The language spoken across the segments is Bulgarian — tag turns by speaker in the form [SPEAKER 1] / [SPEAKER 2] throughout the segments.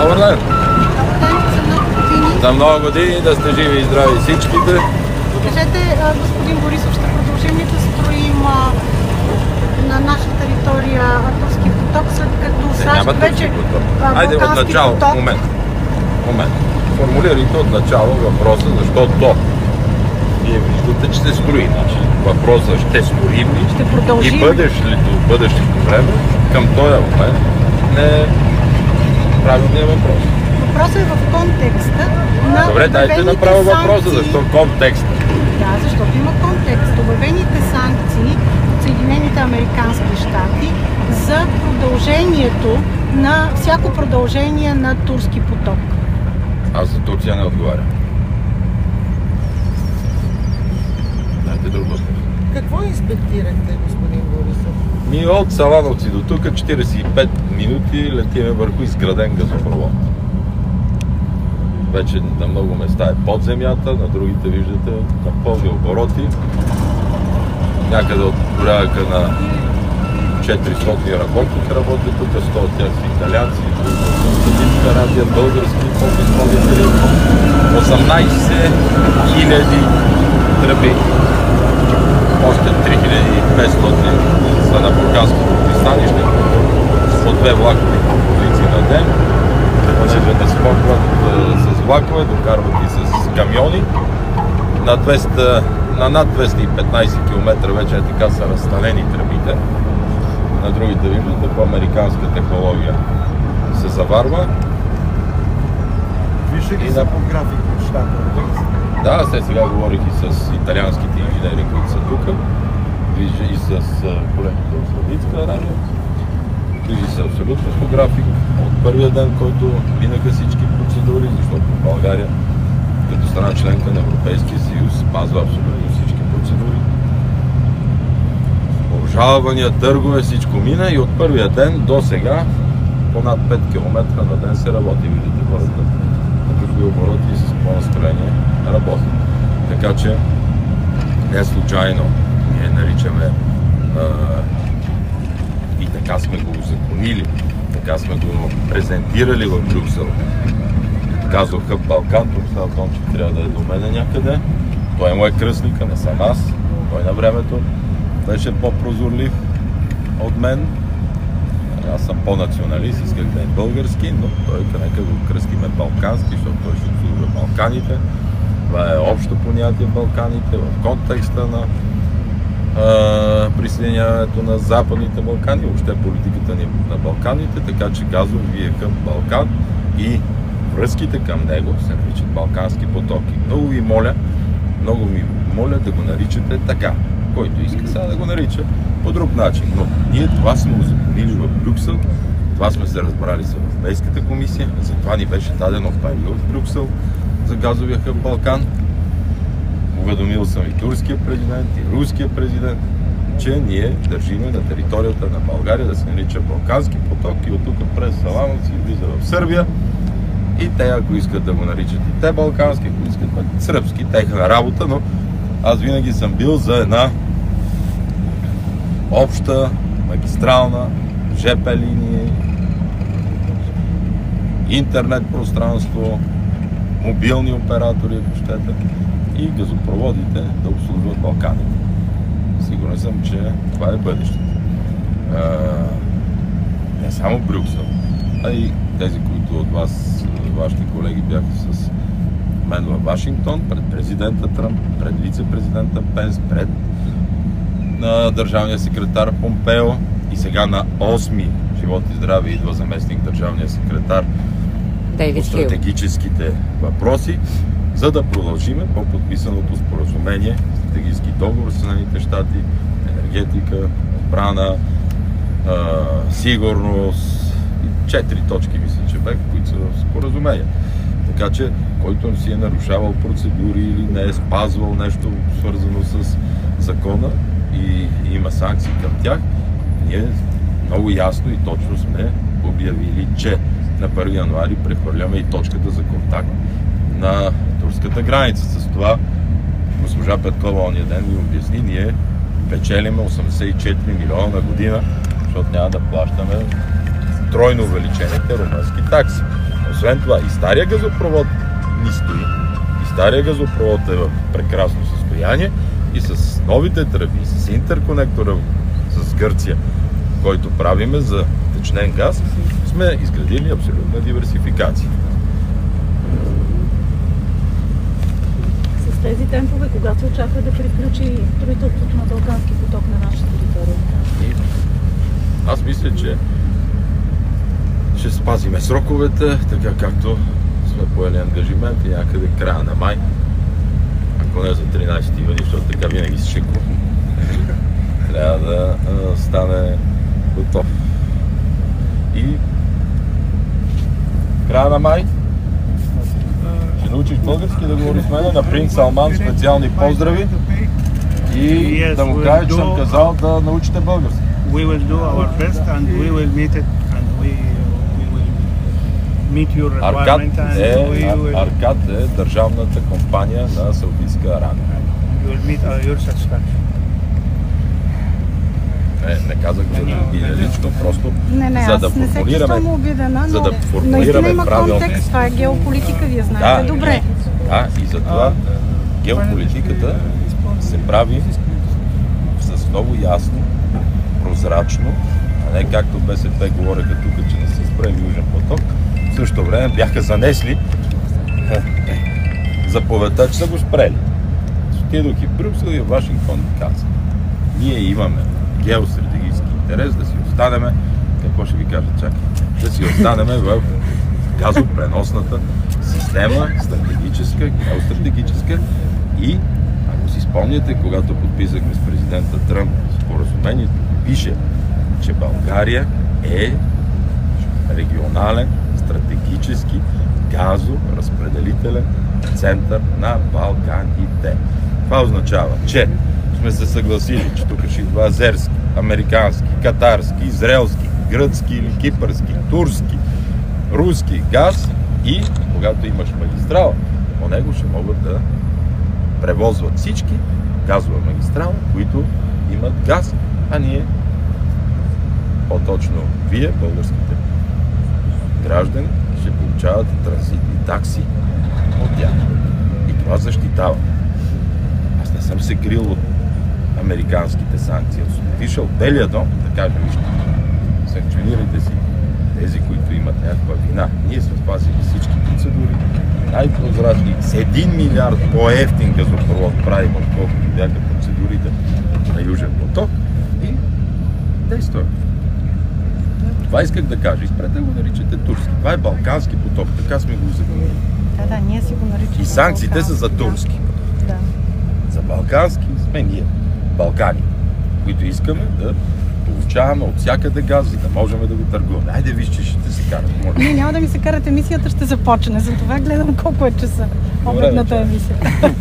[SPEAKER 1] Добър ден! За много години да сте живи и здрави всичките.
[SPEAKER 2] Кажете, господин Борисов, ще продължим ли да строим на наша територия Турски поток, след като САЩ вече
[SPEAKER 1] Айде от начало, момент. Формулирайте от начало въпроса, защото вие виждате, че се строи. Значи, въпросът ще строим ли?
[SPEAKER 2] Ще продължим.
[SPEAKER 1] И бъдещето време към този момент не е правилният въпрос.
[SPEAKER 2] Въпросът е в контекста на
[SPEAKER 1] Добре, дайте направо въпроса, защо контекст?
[SPEAKER 2] Да, защото има контекст. Обявените санкции от Съединените американски щати за продължението на всяко продължение на Турски поток.
[SPEAKER 1] Аз за Турция не отговарям. Дайте друг въпрос.
[SPEAKER 3] Какво инспектирахте, господин Борисов?
[SPEAKER 1] От Салановци до тук 45 минути летиме върху изграден газопровод. Вече на много места е под земята, на другите виждате на пълни обороти. Някъде от порядъка на 400 работници работят тук, 100 от тях са италианци, Саудитска Арабия, български подизпълнители, 18 000 тръби, още 3500 са на Бургаското пристанище, по 2 влакови полици на ден, понеже не спокват с влакове, докарват и с камиони. На над 215 км вече е така са разстанени тръбите. На другите виждате по американска технология се заварва.
[SPEAKER 3] Вижте ги са по график от щата.
[SPEAKER 1] Да, сега говорих и с италианските инженери, които са тук. И с колегите от Саудитска Арабия. Движи се абсолютно по график. От първия ден, който минаха всички процедури, защото България като страна членка на Европейския съюз спазва абсолютно всички процедури. Обжалвания, търгове, всичко мина и от първия ден до сега по над 5 км на ден се работи. Виждате хората на какви обороти и с какво настроение работят. Така че не случайно ние наричаме и така сме го узаконили, така сме го презентирали в Брюксел. Газов хъб Балкан, тук става дума, че трябва да е до мене някъде. Той му е кръстник, а не съм аз. Той на времето беше по-прозорлив от мен. Аз съм по-националист, исках да е български, но той нека го кръстиме балкански, защото той ще обслужва Балканите. Това е общо понятие в Балканите, в контекста на присъединяването на Западните Балкани, въобще политиката ни на Балканите, така че газовия хъб Балкан и връзките към него се наричат Балкански потоки. Много ви моля да го наричате така. Който иска сега да го нарича по друг начин. Но ние това сме узаконили в Брюксел, това сме се разбрали с Европейската комисия, затова ни беше дадено пари от Брюксел за газовия хъб Балкан. Уведомил съм и турския президент, и руския президент, че ние държиме на територията на България да се нарича Балкански поток и от тук през Салановци влиза в Сърбия. И те, ако искат да го наричат и те балкански, ако искат сръбски, техна работа, но аз винаги съм бил за една обща, магистрална, ЖП линии, интернет пространство, мобилни оператори, ако щете, и газопроводите да обслужват Балканите. Сигурен съм, че това е бъдещето. Не само Брюксел, а и тези, които от вас, вашите колеги бяха с мен във Вашингтон, пред президента Тръмп, пред вице-президента Пенс, пред държавния секретар Помпео и сега на 8 живот и здраве идва заместник държавния секретар по стратегическите въпроси, за да продължиме по подписаното споразумение, стратегически договор с Съединените щати, енергетика, отбрана, сигурност и 4 точки, мисля, че бях, които са в споразумение. Така че, който си е нарушавал процедури или не е спазвал нещо свързано с закона и има санкции към тях, ние много ясно и точно сме обявили, че на 1 януари прехвърляме и точката за контакт на турската граница. С това госпожа Петкова ония ден ми обясни, ние печелиме 84 милиона на година, защото няма да плащаме тройно увеличените румънски такси. Освен това и стария газопровод ни стои. И стария газопровод е в прекрасно състояние и с новите тръби, с интерконектора с Гърция, който правиме за течнен газ, сме изградили абсолютна диверсификация.
[SPEAKER 2] С тези темпове, когато се очаква да приключи строителството на Балкански поток на нашата територия?
[SPEAKER 1] Аз мисля, че ще спазиме сроковете, така както сме поели ангажимент и някъде края на май. Ако не за 13 юни, защото така винаги се шиква. Трябва да стане готов. И края на май ще научиш български да говори с мен на принц Салман, специални поздрави и да му кажа, че съм казал да научите български.
[SPEAKER 4] We will do our best and we will meet it and we will meet your requirement
[SPEAKER 1] Аркад е държавната компания на Саудитска Арабия.
[SPEAKER 4] You will meet your satisfaction.
[SPEAKER 1] Не казах да лично, просто
[SPEAKER 2] за да
[SPEAKER 1] формулираме правилно.
[SPEAKER 2] Контекст, това е геополитика, вие знаете добре.
[SPEAKER 1] Да, и затова геополитиката се прави с много ясно, прозрачно, а не както БСП говореха тук, че не са спрели Южен поток. В същото време бяха занесли заповедта, че са го спрели. Отидох и в Брюксел и в Вашингтон и казах: ние имаме геостратегически интерес да си останеме, какво ще ви кажа, чакай, да си останеме в газопреносната система, стратегическа, геостратегическа, и ако си спомняте, когато подписахме с президента Тръмп споразумението, пише, че България е регионален, стратегически газоразпределителен център на Балканите. Това означава, че сме се съгласили, че тук ще идва азерски, американски, катарски, израелски, гръцки или кипърски, турски, руски газ, и когато имаш магистрала, по него ще могат да превозват всички газова магистрала, които имат газ, а ние, по-точно вие, българските граждани, ще получавате транзитни такси от тях. И това защитава. Аз не съм се крил от американските санкции. Аз съм отишъл в Белия дом да кажа: вижте, санкционирайте си тези, които имат някаква вина. Ние сме спазили всички процедури, най-прозрачни, с 1 милиард по-евтин газопровод правим, отколкото бяха процедурите на Южен поток, и действаме. Това исках да кажа. Изпрете да го наричате турски. Това е Балкански поток. Така сме го заглавили.
[SPEAKER 2] Да, ние си го наричаме.
[SPEAKER 1] И санкциите са за турски.
[SPEAKER 2] Да.
[SPEAKER 1] За балкански сме ние, Балкани, които искаме да получаваме от всякъде газ, за да можем да го търгуваме. Айде, виж, че ще се карат.
[SPEAKER 2] Не, няма да ми се карат, емисията ще започне. Затова гледам колко е часа. Обедната емисия.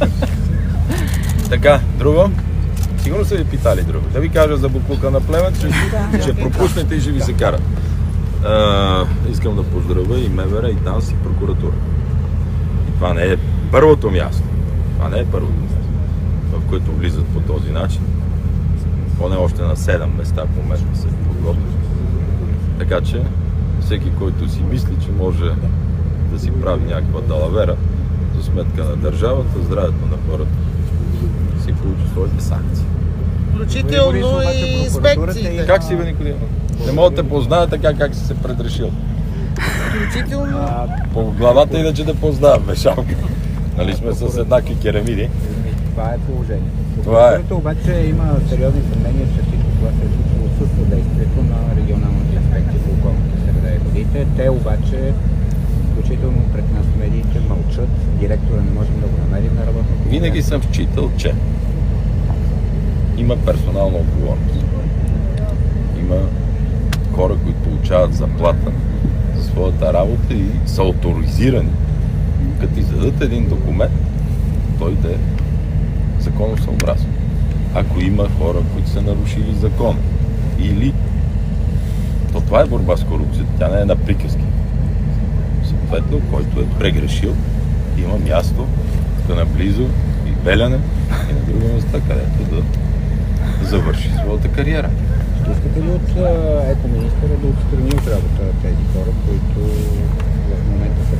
[SPEAKER 1] Така, друго? Сигурно са ви питали друго. Да ви кажа за буклука на Плевен, ще пропуснете и ще ви се карат. Искам да поздравя и МВР, и ДАНС, и прокуратура. И това не е първото място. Това не е първото място, в което влизат по този начин. Поне още на 7 места в момента се подготвят. Така че всеки, който си мисли, че може да си прави някаква далавера за сметка на държавата, здравето на хората, си получи своите санкции.
[SPEAKER 3] Включително и инспекциите.
[SPEAKER 1] Как си, бе, Никодим? Не мога да те позная така, как си се предрешил.
[SPEAKER 3] Включително.
[SPEAKER 1] По главата иначе да познавам, Бешалка. Нали сме с еднакви керамиди.
[SPEAKER 5] Това е положението.
[SPEAKER 1] Това е.
[SPEAKER 5] Обаче има сериозни съмнения, че всичко това се е случило с съдействието на регионалните инспекции по околната среда и водите. Те обаче, включително пред нас медиите, мълчат. Директора не можем да го намерим на работното.
[SPEAKER 1] Винаги съм считал, че има персонална отговорност. Има хора, които получават заплата за своята работа и са авторизирани. Като ти зададат един документ, той да е законосъобразен. Ако има хора, които са нарушили закон, или то това е борба с корупцията, тя не е на приказки. Съответно, който е прегрешил, има място да наблизо и Беляне, и на други места, където да завърши своята кариера.
[SPEAKER 5] Искате ли от екоминистъра да отстрани от работа тези хора, които в момента са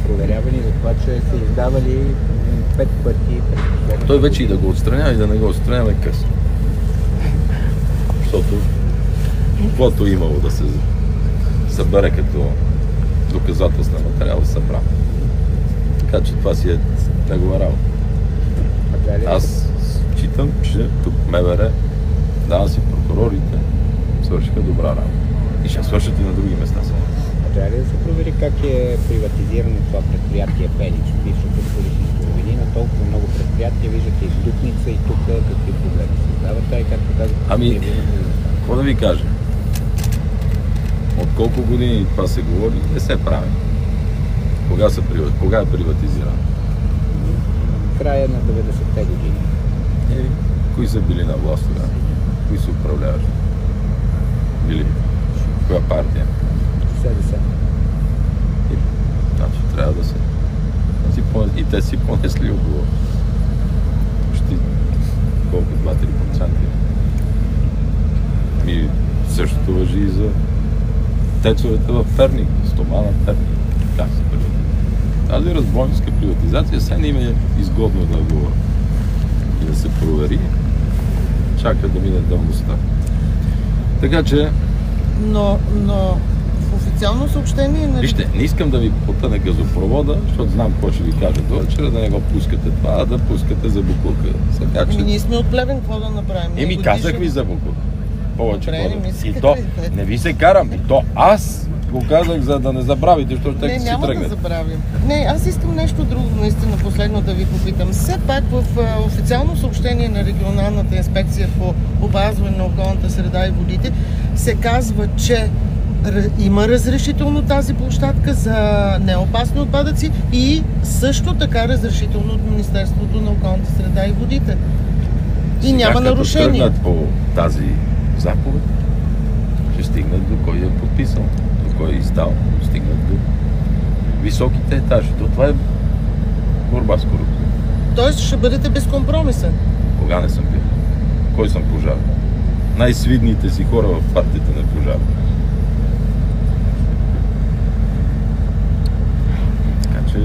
[SPEAKER 5] това, че са издавали 5 пъти през последната
[SPEAKER 1] Той вече и да го отстранява, и да не го отстранява е късно. Защото каквото имало да се събере като доказателствен материал събран. Така че това си е негова работа. Аз считам, че тук МВР, ДАНС и прокурорите свършиха добра работа. И ще свършат и на други места сега.
[SPEAKER 5] Трябва ли да се провери как е приватизирано това предприятие Феникс, бившото полицейско войни, на толкова много предприятия, виждате и Ступница, и тук какви проблеми се създават, и както казвате...
[SPEAKER 1] Ами, какво да ви кажа? От колко години това се говори, не се прави. Кога е приватизирано?
[SPEAKER 5] Края на 90-те години.
[SPEAKER 1] Кои са били на власт тогава? Кои са управляващи? Били? Коя партия?
[SPEAKER 5] СДС.
[SPEAKER 1] Значи трябва да се... И те си понесли отговорност. Почти колко 2-3%. Същото важи и за тецовете в Перник, стомана Перник. Как се приватизира? Тази разбойническа приватизация сега не им е изгодно да говоря. И да се провери. Чака да мине давността. Така че...
[SPEAKER 3] Но в официално съобщение...
[SPEAKER 1] Вижте, не искам да ви потъне газопровода, защото знам какво ще ви кажа до вечера, да не го пускате това, а да пускате за буклука. Сега, че...
[SPEAKER 3] Ние сме от Плевен, какво да направим?
[SPEAKER 1] Казах ви за буклука. Повече
[SPEAKER 3] Добре,
[SPEAKER 1] и то, не ви се карам, и то аз го казах, за да не забравите, защото ще си
[SPEAKER 3] няма
[SPEAKER 1] тръгнете.
[SPEAKER 3] да забравим. Не, аз искам нещо друго, наистина последно да ви попитам. Все пак в официално съобщение на регионалната инспекция по опазване на околната среда и водите се казва, че има разрешително тази площадка за неопасни отпадъци и също така разрешително от Министерството на околната среда и водите. И
[SPEAKER 1] сега,
[SPEAKER 3] няма нарушение.
[SPEAKER 1] Като тръгнат по тази заповед, ще стигнат до кой е подписал, до кой е издал, стигнат до високите етажи. То това е борба с корупция.
[SPEAKER 3] Тоест ще бъдете безкомпромисен.
[SPEAKER 1] Кога не съм бил? Кой съм пожарен? Най-свидните си хора в партията на пожар. Така че...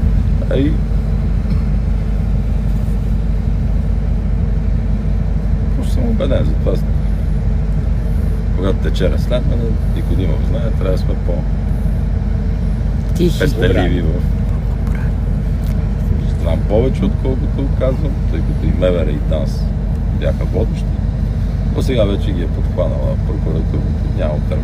[SPEAKER 1] съм убеден за това. Когато тече разследване, Никодимов знае, трябва да сме по-пестеливи в... Знам повече, отколкото казвам, тъй като и МВР и ДАНС бяха водещи. Но сега вече ги е подхванала прокуратурата. Няма търг.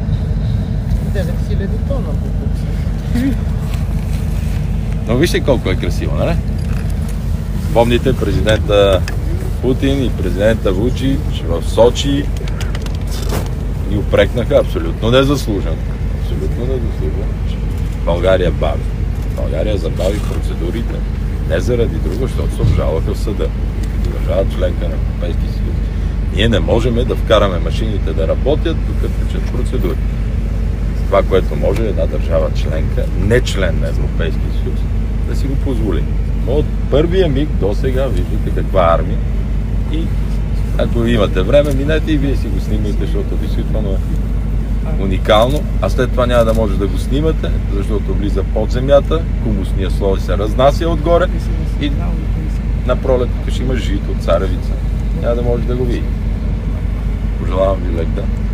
[SPEAKER 3] 9000 тона покупци.
[SPEAKER 1] Но вижте колко е красиво, нали? Помните президента Путин и президента Вучич в Сочи ни упрекнаха абсолютно незаслужено. Абсолютно незаслужено. България бави. България забави процедурите не заради друго, защото се обжалваха в съда. Държава членка на Европейския съюз. Ние не можем да вкараме машините да работят, докато течат процедури. Това, което може една държава членка, не член на Европейския съюз, да си го позволи. Но от първия миг до сега виждате каква армия. И ако имате време, минете и вие си го снимайте, защото действително е уникално. А след това няма да може да го снимате, защото влиза под земята, хумусния слой се разнася отгоре и на пролет, като ще има жито, царевица. Няма да може да го видите. Пожелавам ви лек ден.